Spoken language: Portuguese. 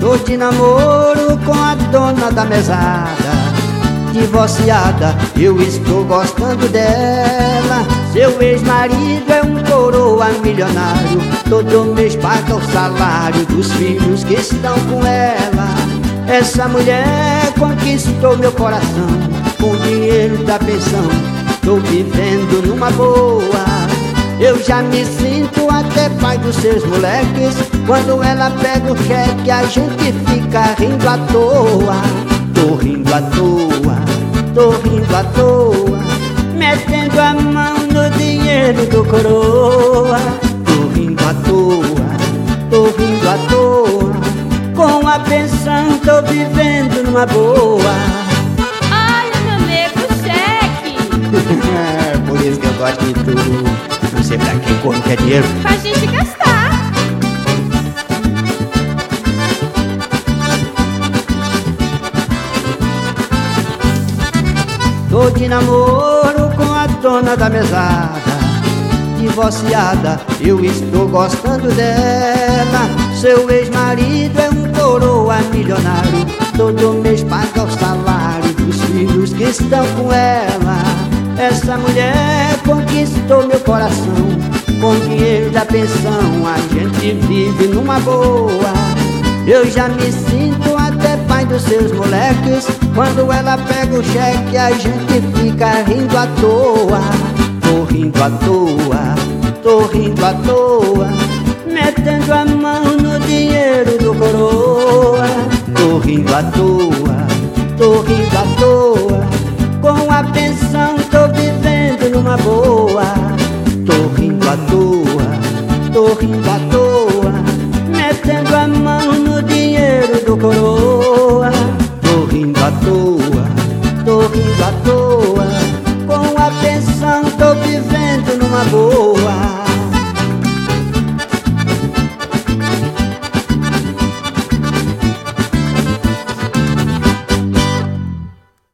Tô de namoro com a dona da mesada, divorciada, eu estou gostando dela. Seu ex-marido é um coroa milionário, todo mês paga o salário dos filhos que estão com ela. Essa mulher conquistou meu coração com o dinheiro da pensão. Tô vivendo numa boa, eu já me sinto até pai dos seus moleques. Quando ela pega o cheque a gente fica rindo à toa. Tô rindo à toa, tô rindo à toa, metendo a mão no dinheiro do coroa. Tô rindo à toa, tô rindo à toa, com a pensão tô vivendo numa boa. Olha, meu nego, cheque. Por isso que eu gosto de tudo. Não sei pra quem corno quer dinheiro. Pra gente gastar. Tô de namoro com a dona da mesada, divorciada, eu estou gostando dela. Seu ex-marido é um coroa milionário, todo mês paga o salário dos filhos que estão com ela. Essa mulher conquistou meu coração com o dinheiro da pensão. A gente vive numa boa, eu já me sinto até pai dos seus moleques. Quando ela pega o cheque a gente fica rindo à toa. Tô rindo à toa, tô rindo à toa, metendo a mão no dinheiro do coroa. Tô rindo à toa,